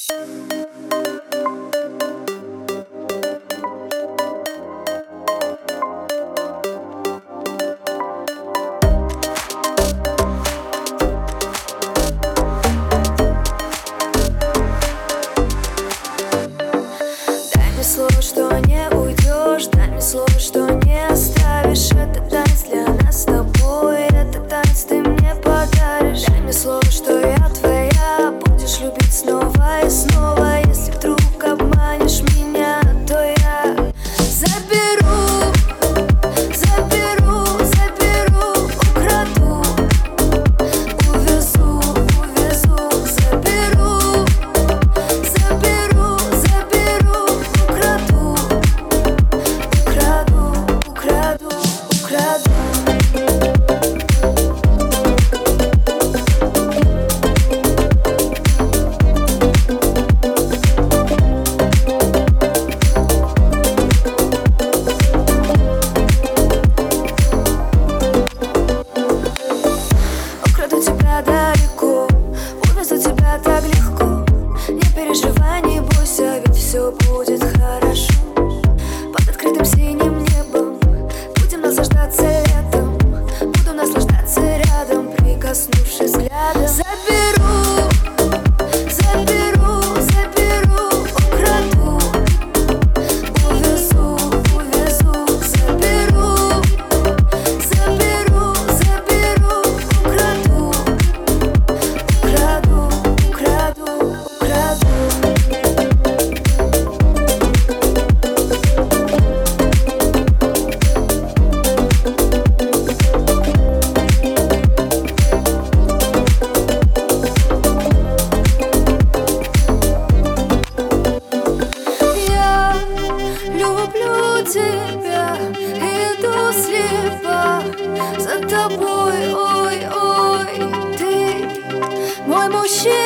Дай мне слово, что не уйдешь, дай мне слово, что не оставишь. Это танец для нас с тобой, это танец ты мне подаришь. Дай мне слово, что я твоя, будешь любить снова и снова. Если вдруг обманешь меня, то я заберу, украду, увезу, заберу, украду. Украду тебя далеко, увезу тебя так легко. Не переживай, не бойся, ведь все будет хорошо. Под открытым синим небом будем наслаждаться летом. Буду наслаждаться рядом, прикоснувшись взглядом. Заберу, украду, увезу, заберу, украду. Я люблю тебя, иду слепо за тобой, ой, ты мой мужчина.